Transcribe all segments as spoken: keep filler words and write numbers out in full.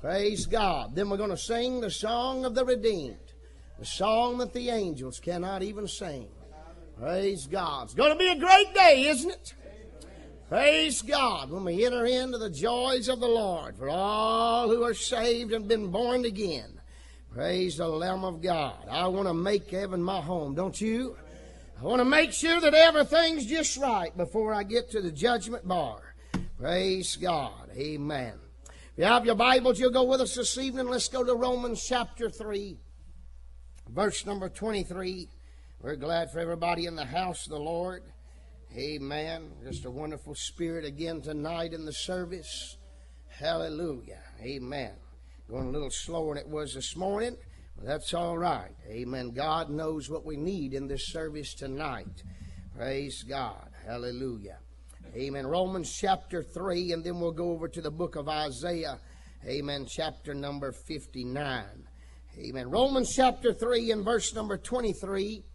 Praise God. Then we're going to sing the song of the redeemed. The song that the angels cannot even sing. Praise God. It's going to be a great day, isn't it? Praise God when we enter into the joys of the Lord for all who are saved and been born again. Praise the Lamb of God. I want to make heaven my home, don't you? I want to make sure that everything's just right before I get to the judgment bar. Praise God. Amen. If you have your Bibles, you'll go with us this evening. Let's go to Romans chapter three, verse number twenty-three. We're glad for everybody in the house of the Lord. Amen. Just a wonderful spirit again tonight in the service. Hallelujah. Amen. Going a little slower than it was this morning, but that's all right. Amen. God knows what we need in this service tonight. Praise God. Hallelujah. Amen. Romans chapter three, and then we'll go over to the book of Isaiah. Amen. Chapter number fifty-nine. Amen. Romans chapter three and verse number twenty-three.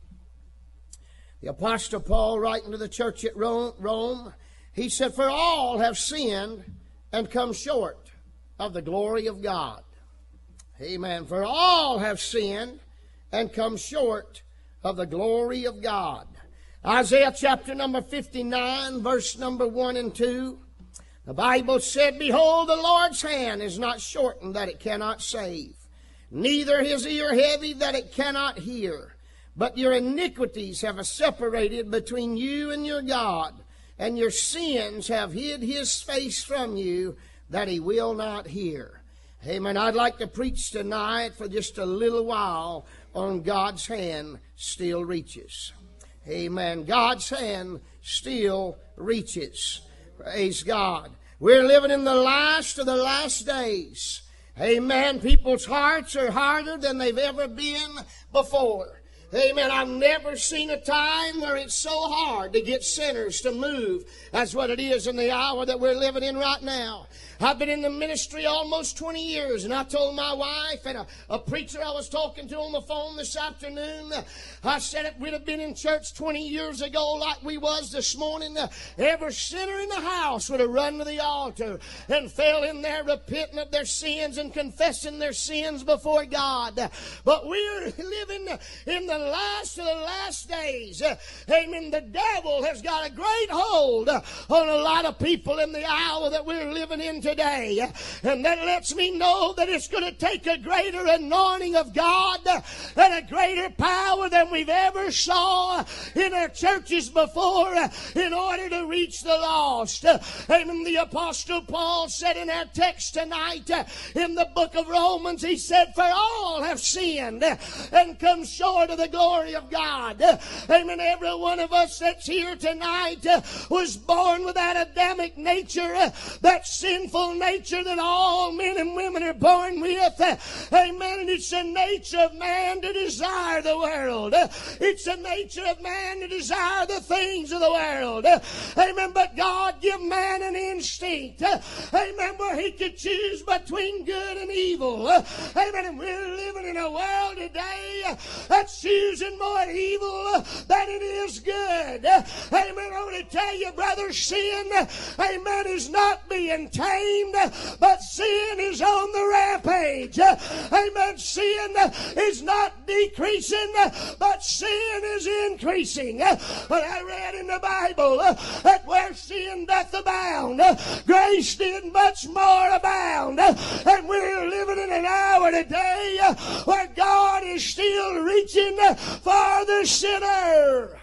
The Apostle Paul, writing to the church at Rome, he said, "For all have sinned and come short of the glory of God." Amen. For all have sinned and come short of the glory of God. Isaiah chapter number fifty-nine, verse number one and two. The Bible said, "Behold, the Lord's hand is not shortened that it cannot save, neither his ear heavy that it cannot hear. But your iniquities have separated between you and your God, and your sins have hid his face from you, that he will not hear." Amen. I'd like to preach tonight for just a little while on God's hand still reaches. Amen. God's hand still reaches. Praise God. We're living in the last of the last days. Amen. People's hearts are harder than they've ever been before. Amen. I've never seen a time where it's so hard to get sinners to move as what it is in the hour that we're living in right now. I've been in the ministry almost twenty years, and I told my wife and a, a preacher I was talking to on the phone this afternoon, I said if we'd have been in church twenty years ago like we was this morning, every sinner in the house would have run to the altar and fell in there repenting of their sins and confessing their sins before God. But we're living in the last of the last days. Amen. The devil has got a great hold on a lot of people in the hour that we're living in today. And that lets me know that it's going to take a greater anointing of God and a greater power than we've ever saw in our churches before in order to reach the lost. Amen. The Apostle Paul said in our text tonight in the book of Romans, he said, "For all have sinned and come short of the glory of God." Amen. Every one of us that's here tonight was born with that Adamic nature, that sinful nature that all men and women are born with. Amen. And it's the nature of man to desire the world. It's the nature of man to desire the things of the world. Amen. But God give man an instinct. Amen. Where he could choose between good and evil. Amen. And we're living in a world today that's choosing more evil than it is good. Amen. I want to tell you, brother, sin, amen, is not being tamed, but sin is on the rampage. Amen. Sin is not decreasing, but sin is increasing. But I read in the Bible that where sin doth abound, grace did much more abound. And we're living in an hour today where God is still reaching for the sinner.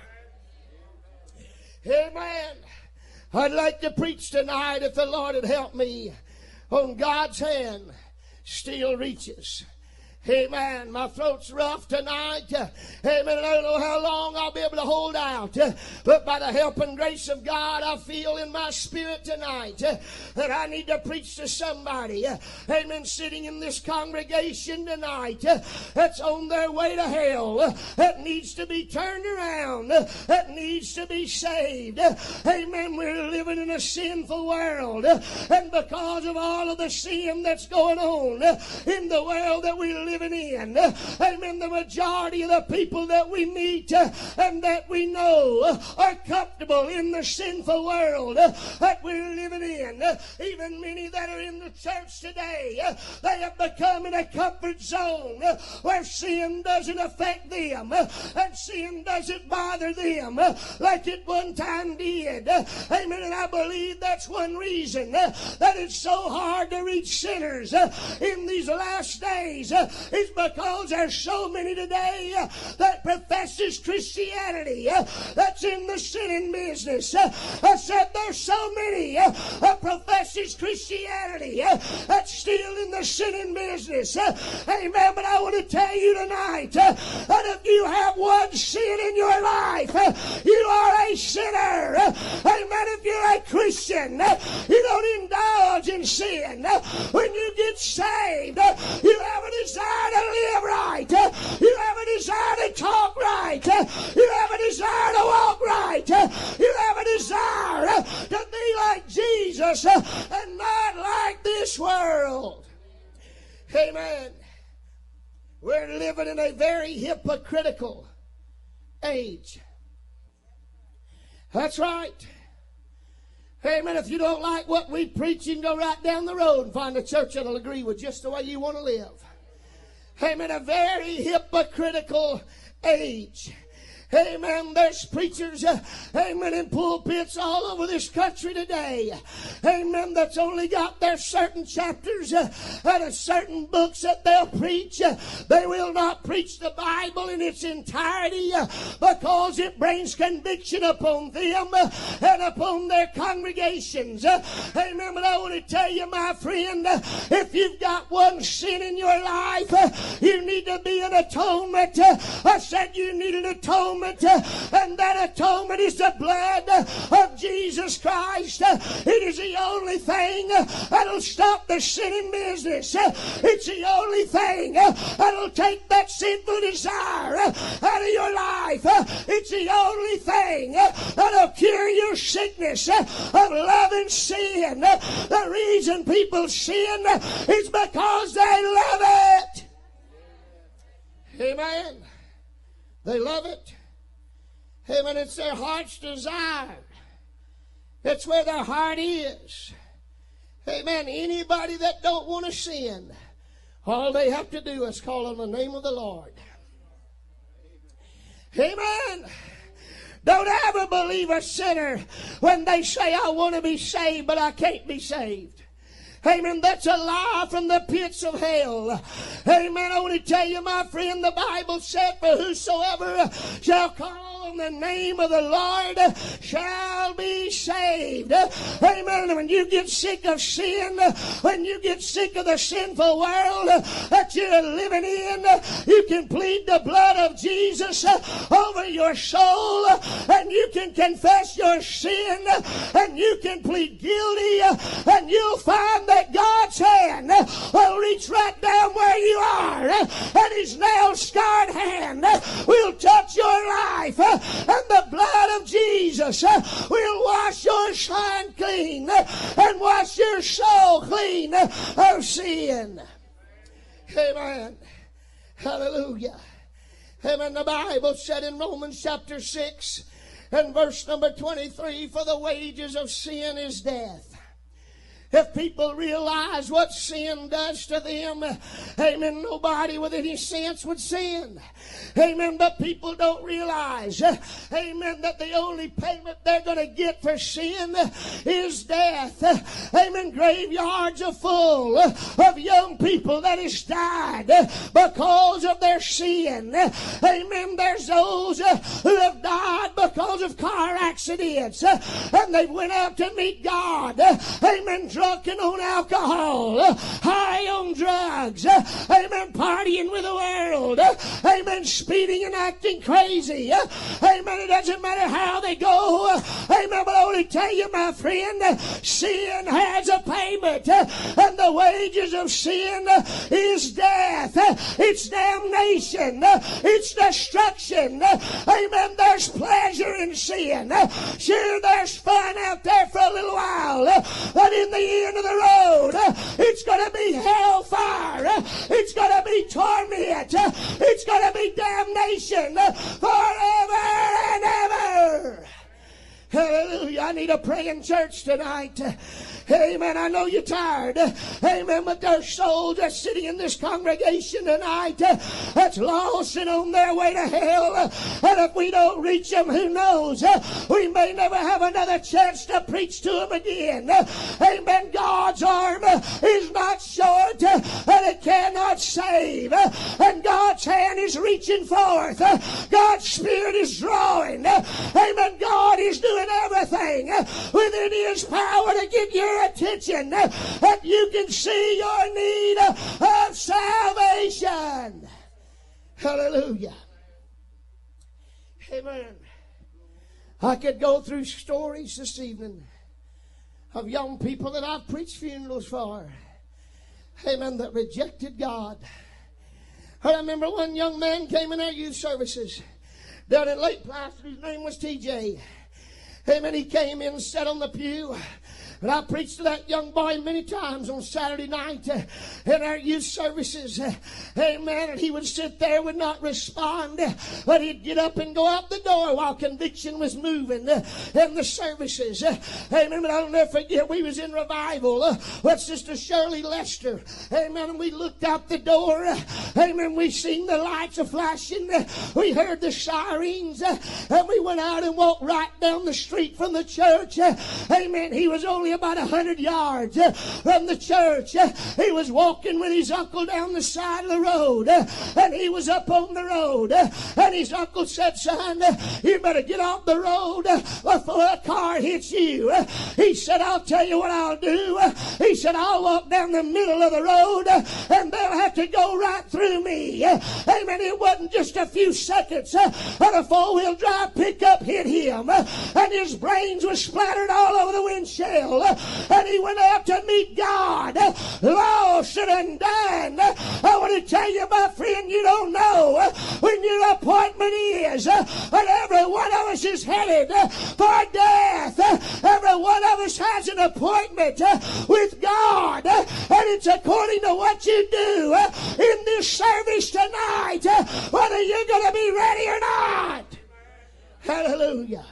Amen. I'd like to preach tonight, if the Lord would help me, on God's hand still reaches. Amen. My throat's rough tonight. Amen. I don't know how long I'll be able to hold out. But by the help and grace of God, I feel in my spirit tonight that I need to preach to somebody. Amen. Sitting in this congregation tonight that's on their way to hell, that needs to be turned around, that needs to be saved. Amen. We're living in a sinful world. And because of all of the sin that's going on in the world that we live living in. Amen. The majority of the people that we meet uh, and that we know uh, are comfortable in the sinful world uh, that we're living in. Uh, even many that are in the church today, uh, they have become in a comfort zone uh, where sin doesn't affect them uh, and sin doesn't bother them uh, like it one time did. Uh, amen. And I believe that's one reason uh, that it's so hard to reach sinners uh, in these last days uh, is because there's so many today uh, that professes Christianity uh, that's in the sinning business. Uh, I said there's so many uh, uh, professes Christianity uh, that's still in the sinning business. Uh, amen. But I want to tell you tonight uh, that if you have one sin in your life, uh, you are a sinner. Uh, amen. If you're a Christian, uh, you don't indulge in sin. Uh, when you get saved, uh, you have a desire to live right. Uh, you have a desire to talk right. Uh, you have a desire to walk right. Uh, you have a desire uh, to be like Jesus uh, and not like this world. Amen. We're living in a very hypocritical age. That's right. Amen. If you don't like what we preach, you can go right down the road and find a church that'll agree with just the way you want to live. Amen. A very hypocritical age. Amen. There's preachers, uh, amen, in pulpits all over this country today. Amen. That's only got their certain chapters uh, out of certain books that they'll preach. Uh, they will not preach the Bible in its entirety uh, because it brings conviction upon them uh, and upon their congregations. Uh, amen. But I want to tell you, my friend, uh, if you've got one sin in your life, uh, you need to be an atonement. Uh, I said you need an atonement. And that atonement is the blood of Jesus Christ. It is the only thing that'll stop the sinning business. It's the only thing that'll take that sinful desire out of your life. It's the only thing that'll cure your sickness of loving sin. The reason people sin is because they love it. Amen. They love it. Amen. It's their heart's desire. It's where their heart is. Amen. Anybody that don't want to sin, all they have to do is call on the name of the Lord. Amen. Don't ever believe a sinner when they say, I want to be saved, but I can't be saved. Amen. That's a lie from the pits of hell. Amen. I want to tell you, my friend, the Bible said, for whosoever shall call on the name of the Lord shall be saved. Amen. When you get sick of sin, when you get sick of the sinful world that you're living in, you can plead the blood of Jesus over your soul, and you can confess your sin, and you can plead guilty, and you'll find that God's hand will reach right down where you are, and His nail-scarred hand will touch your life, and the blood of Jesus will wash your sin clean and wash your soul clean of sin. Amen. Hallelujah. Amen. The Bible said in Romans chapter six and verse number twenty-three, for the wages of sin is death. If people realize what sin does to them, amen, nobody with any sense would sin. Amen, but people don't realize, amen, that the only payment they're going to get for sin is death. Amen, graveyards are full of young people that has died because of their sin. Amen, there's those who have died because of car accidents, and they went out to meet God. Amen, drunken on alcohol, high on drugs, amen, partying with the world, amen, speeding and acting crazy, amen. It doesn't matter how they go, amen, but I want to tell you, my friend, sin has a payment, and the wages of sin is death. It's damnation. It's destruction. Amen. There's pleasure in sin. Sure, there's fun out there for a little while, but in the end of the road, it's going to be hellfire It's going to be torment. It's going to be damnation forever and ever. Hallelujah. I need a praying church tonight. Amen. I know you're tired. Amen. But there's souls that's sitting in this congregation tonight that's lost and on their way to hell. And if we don't reach them, who knows? We may never have another chance to preach to them again. Amen. God's arm is not short and it cannot save. And God's hand is reaching forth. God's Spirit is drawing. Amen. God is doing everything within His power to get your attention, that you can see your need of salvation. Hallelujah. Amen. I could go through stories this evening of young people that I've preached funerals for. Amen. That rejected God. I remember one young man came in our youth services down in Lake Placid. His name was T J. Amen. He came in and sat on the pew. And I preached to that young boy many times on Saturday night uh, in our youth services. Uh, amen. And he would sit there, would not respond. Uh, but he'd get up and go out the door while conviction was moving uh, in the services. Uh, amen. But I'll never forget, we was in revival uh, with Sister Shirley Lester. Amen. And we looked out the door. Uh, amen. We seen the lights a flashing. Uh, we heard the sirens. Uh, and we went out and walked right down the street from the church. Uh, amen. He was only about a hundred yards uh, from the church. Uh, he was walking with his uncle down the side of the road, uh, and he was up on the road, uh, and his uncle said, son, uh, you better get off the road uh, before a car hits you. Uh, he said, I'll tell you what I'll do. Uh, he said, I'll walk down the middle of the road, uh, and they'll have to go right through me. Uh, amen. It wasn't just a few seconds, uh, and a four-wheel drive pickup hit him, uh, and his brains were splattered all over the windshield. And he went out to meet God, lost and undone. I want to tell you, my friend, you don't know when your appointment is. And every one of us is headed for death. Every one of us has an appointment with God. And it's according to what you do in this service tonight, whether you're going to be ready or not. Hallelujah.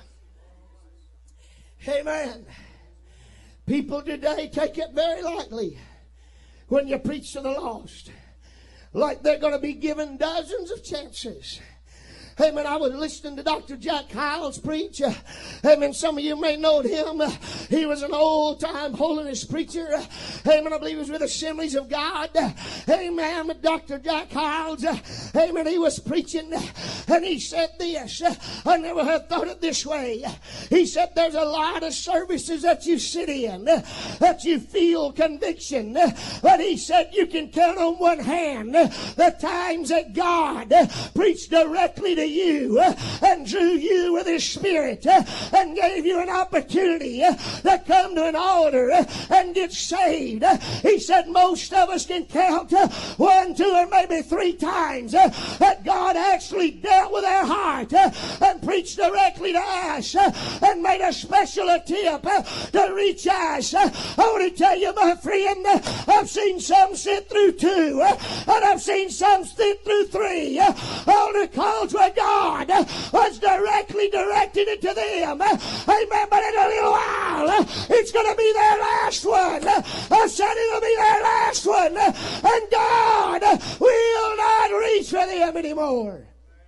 Amen. People today take it very lightly when you preach to the lost, like they're going to be given dozens of chances. Amen. I was listening to Doctor Jack Hyles preach. Uh, amen. Some of you may know him. Uh, he was an old-time holiness preacher. Uh, amen. I believe he was with Assemblies of God. Uh, amen. Doctor Jack Hyles. Uh, amen. He was preaching, uh, and he said this. Uh, I never had thought it this way. Uh, he said there's a lot of services that you sit in, uh, that you feel conviction. Uh, but he said you can count on one hand uh, the times that God uh, preached directly to you uh, and drew you with His Spirit uh, and gave you an opportunity uh, to come to an altar uh, and get saved. Uh, he said most of us can count uh, one, two, or maybe three times uh, that God actually dealt with our heart uh, and preached directly to us uh, and made a special attempt uh, to reach us. Uh, I want to tell you, my friend, uh, I've seen some sit through two uh, and I've seen some sit through three. Uh, all the calls were God was directly directing it to them. Amen. But in a little while, it's going to be their last one. I said it'll be their last one. And God will not reach for them anymore.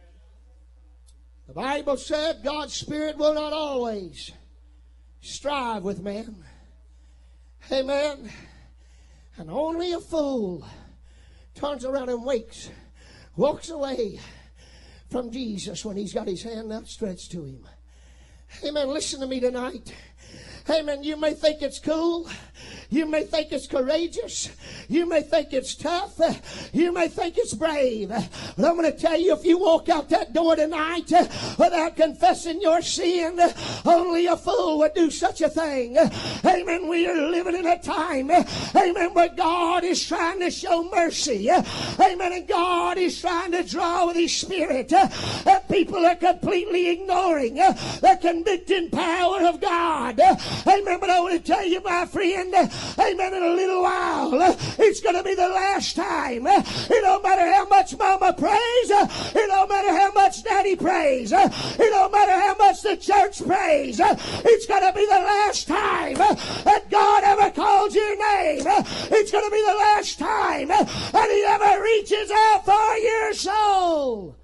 The Bible said God's Spirit will not always strive with man. Amen. And only a fool turns around and wakes, walks away from Jesus when He's got His hand outstretched to him. Amen. Listen to me tonight. Amen. You may think it's cool. You may think it's courageous. You may think it's tough. You may think it's brave. But I'm going to tell you, if you walk out that door tonight without confessing your sin, only a fool would do such a thing. Amen. We are living in a time, amen, where God is trying to show mercy. Amen. And God is trying to draw with His Spirit. And people are completely ignoring the convicting power of God. Amen. But I want to tell you, my friend, Amen. In a little while, it's going to be the last time. It don't matter how much mama prays. It don't matter how much daddy prays. It don't matter how much the church prays. It's going to be the last time that God ever calls your name. It's going to be the last time that He ever reaches out for your soul.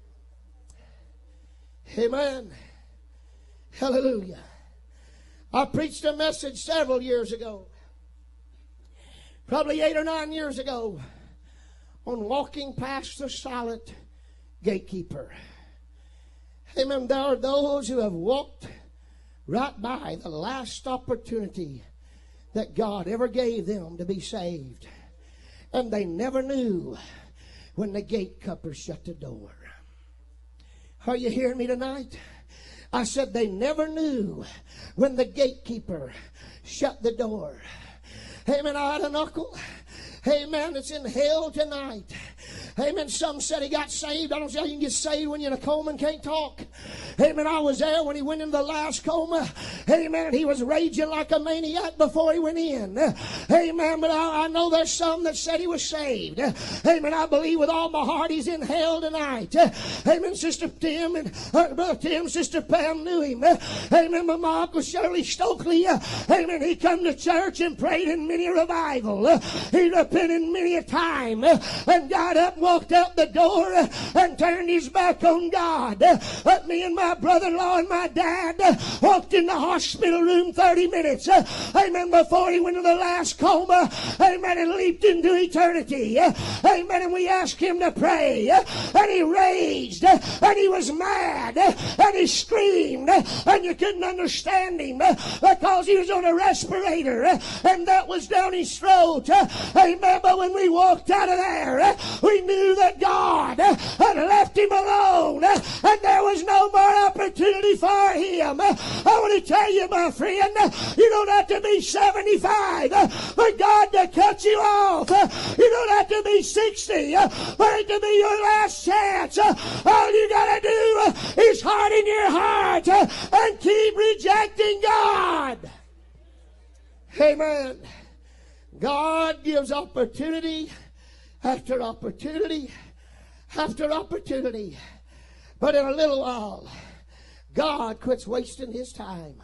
Amen. Hallelujah. I preached a message several years ago, probably eight or nine years ago, on walking past the silent gatekeeper. Amen. There are those who have walked right by the last opportunity that God ever gave them to be saved. And they never knew when the gatekeeper shut the door. Are you hearing me tonight? I said they never knew when the gatekeeper shut the door. Amen. I had an uncle. Amen. It's in hell tonight. Amen. Some said he got saved. I don't see how you can get saved when you're in a coma and can't talk. Amen. I was there when he went into the last coma. Amen. He was raging like a maniac before he went in. Amen. But I, I know there's some that said he was saved. Amen. I believe with all my heart he's in hell tonight. Amen. Sister Tim and uh, Brother Tim, Sister Pam knew him. Amen. But my Uncle Shirley Stokely. Amen. He come to church and prayed in many a revival. He repented many a time and got up, walked out the door and turned his back on God. But me and my brother-in-law and my dad walked in the hospital room thirty minutes, amen, before he went to the last coma, amen, and leaped into eternity, amen. And we asked him to pray, and he raged, and he was mad, and he screamed, and you couldn't understand him because he was on a respirator, and that was down his throat, amen. But when we walked out of there, we knew that God had left him alone, and there was no more opportunity for him. I want to tell you, my friend, you don't have to be seventy-five for God to cut you off. You don't have to be sixty for it to be your last chance. All you got to do is harden your heart and keep rejecting God. Amen. God gives opportunity after opportunity after opportunity. But in a little while, God quits wasting His time.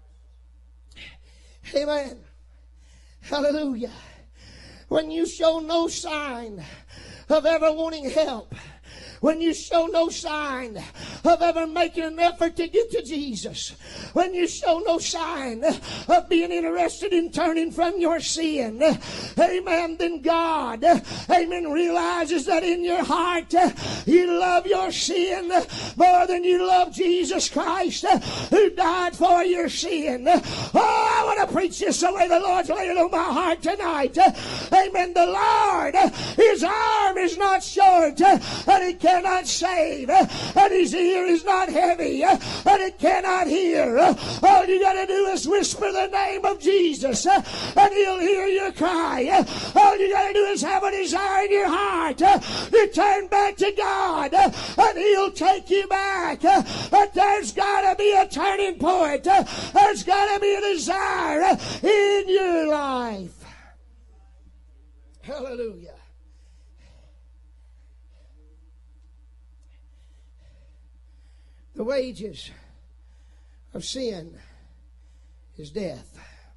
Amen. Hallelujah. When you show no sign of ever wanting help, when you show no sign of ever making an effort to get to Jesus, when you show no sign of being interested in turning from your sin, amen, then God, amen, realizes that in your heart you love your sin more than you love Jesus Christ who died for your sin. Oh, I want to preach this the way the Lord's laid it on my heart tonight. Amen. The Lord, His arm is not short and He cannot save, and His ear is not heavy and it cannot hear. All you got to do is whisper the name of Jesus and He'll hear your cry. All you got to do is have a desire in your heart to turn back to God, and He'll take you back. But there's got to be a turning point. There's got to be a desire in your life. Hallelujah. The wages of sin is death.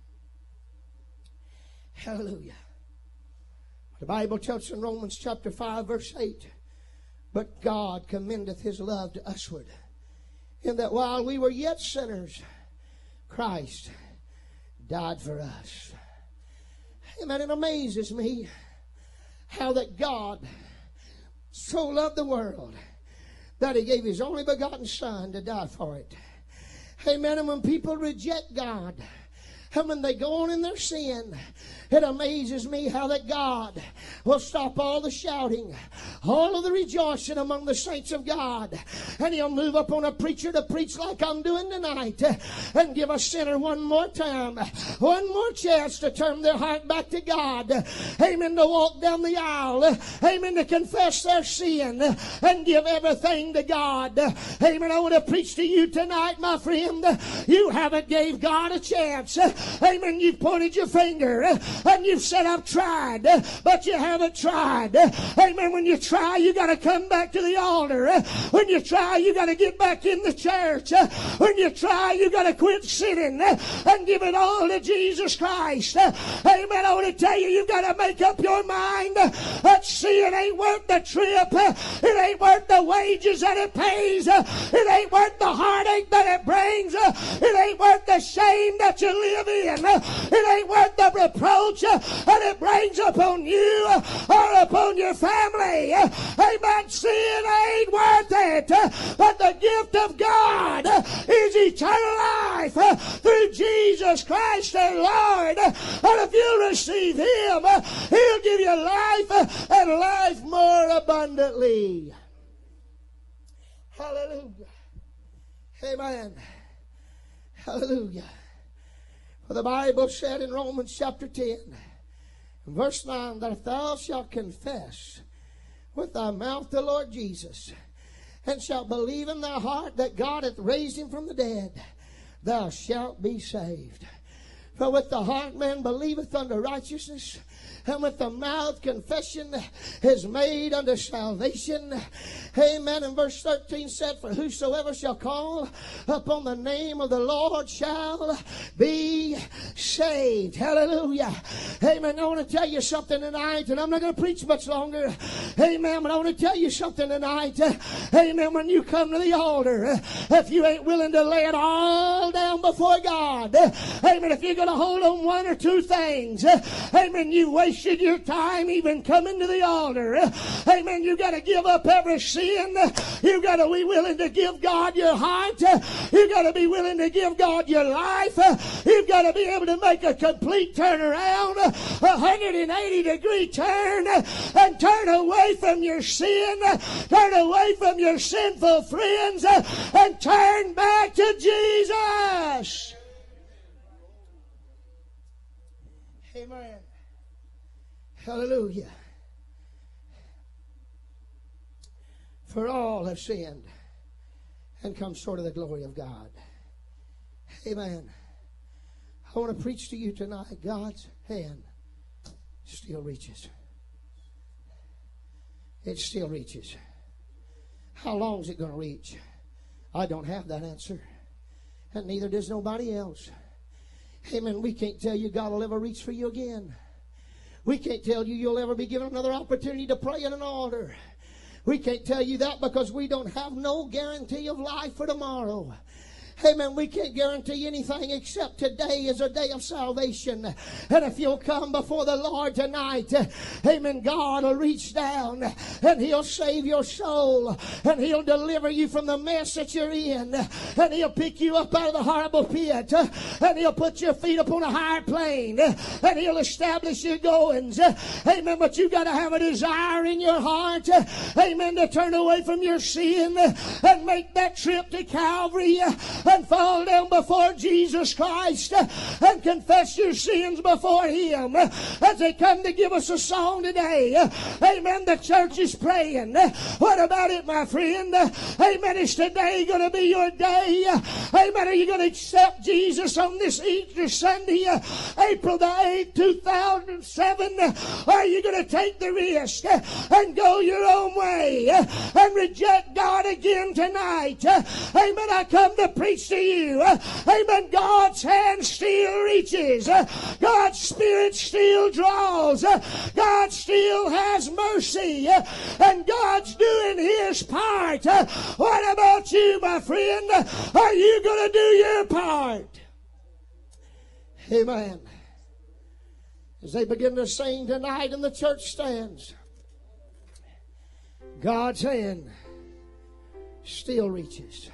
Hallelujah. The Bible tells us in Romans chapter five verse eight, but God commendeth His love to usward, in that while we were yet sinners, Christ died for us. Amen. It amazes me how that God so loved the world that He gave His only begotten Son to die for it. Amen. And when people reject God, and when they go on in their sin, it amazes me how that God will stop all the shouting, all of the rejoicing among the saints of God, and He'll move up on a preacher to preach like I'm doing tonight, and give a sinner one more time, one more chance to turn their heart back to God. Amen. To walk down the aisle. Amen. To confess their sin and give everything to God. Amen. I want to preach to you tonight, my friend. You haven't gave God a chance. Amen. You've pointed your finger and you've said, I've tried, but you haven't tried. Amen. When you try, you got to come back to the altar. When you try, you got to get back in the church. When you try, you got to quit sinning and give it all to Jesus Christ. Amen. I want to tell you, you've got to make up your mind that sin ain't worth the trip. It ain't worth the wages that it pays. It ain't worth the heartache that it brings. It ain't worth the shame that you live in. It ain't worth the reproach that it brings upon you or upon your family. Amen. Sin ain't worth it. But the gift of God is eternal life through Jesus Christ our Lord. And if you receive Him, He'll give you life and life more abundantly. Hallelujah. Amen. Hallelujah. For the Bible said in Romans chapter ten, verse nine, that if thou shalt confess with thy mouth the Lord Jesus, and shalt believe in thy heart that God hath raised him from the dead, thou shalt be saved. For with the heart man believeth unto righteousness, and with the mouth confession is made unto salvation. Amen. And verse thirteen said, for whosoever shall call upon the name of the Lord shall be saved. Hallelujah. Amen. I want to tell you something tonight, and I'm not going to preach much longer. Amen. But I want to tell you something tonight. Amen. When you come to the altar, if you ain't willing to lay it all down before God, amen, if you're going to hold on one or two things, amen, you waste your time even coming to the altar. Amen. You got to give up every sin. You got to be willing to give God your heart. You got to be willing to give God your life. You've got to be able to make a complete turnaround, a one hundred eighty degree turn, and turn away from your sin, turn away from your sinful friends, and turn back to Jesus. Amen. Hallelujah. For all have sinned and come short of the glory of God. Amen. I want to preach to you tonight. God's hand still reaches. It still reaches. How long is it going to reach? I don't have that answer. And neither does nobody else. Amen. We can't tell you God will ever reach for you again. We can't tell you you'll ever be given another opportunity to pray at an altar. We can't tell you that because we don't have no guarantee of life for tomorrow. Amen. We can't guarantee anything except today is a day of salvation. And if you'll come before the Lord tonight, amen, God will reach down and He'll save your soul and He'll deliver you from the mess that you're in. And He'll pick you up out of the horrible pit and He'll put your feet upon a higher plane and He'll establish your goings. Amen. But you got to have a desire in your heart, amen, to turn away from your sin and make that trip to Calvary and fall down before Jesus Christ and confess your sins before Him. As they come to give us a song today, amen, the church is praying. What about it, my friend? Amen, is today going to be your day? Amen, are you going to accept Jesus on this Easter Sunday, April the eighth, two thousand seven? Or are you going to take the risk and go your own way and reject God again tonight? Amen, I come to preach to you. Amen. God's hand still reaches. God's Spirit still draws. God still has mercy. And God's doing His part. What about you, my friend? Are you going to do your part? Amen. As they begin to sing tonight and the church stands, God's hand still reaches.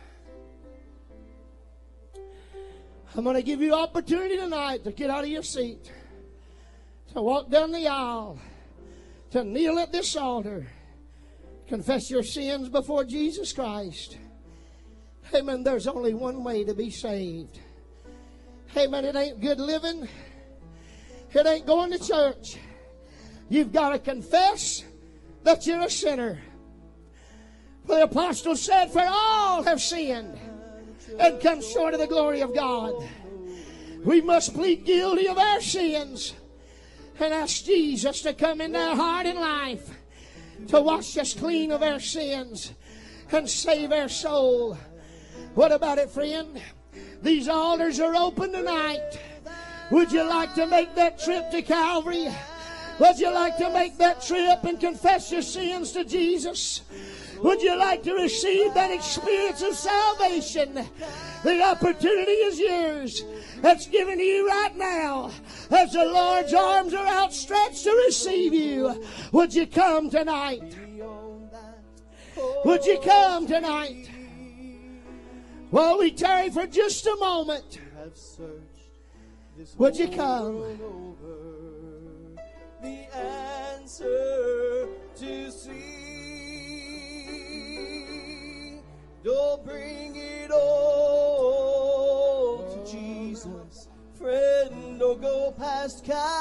I'm going to give you opportunity tonight to get out of your seat, to walk down the aisle, to kneel at this altar, confess your sins before Jesus Christ. Amen. There's only one way to be saved. Amen. It ain't good living. It ain't going to church. You've got to confess that you're a sinner. For the apostle said, for all have sinned and come short of the glory of God. We must plead guilty of our sins and ask Jesus to come into our heart and life, to wash us clean of our sins and save our soul. What about it, friend? These altars are open tonight. Would you like to make that trip to Calvary? Would you like to make that trip and confess your sins to Jesus? Would you like to receive that experience of salvation? The opportunity is yours. That's given to you right now, as the Lord's arms are outstretched to receive you. Would you come tonight? Would you come tonight? While we tarry for just a moment, would you come? The answer to see. Don't bring it all to Jesus, friend. Don't go past Calvary.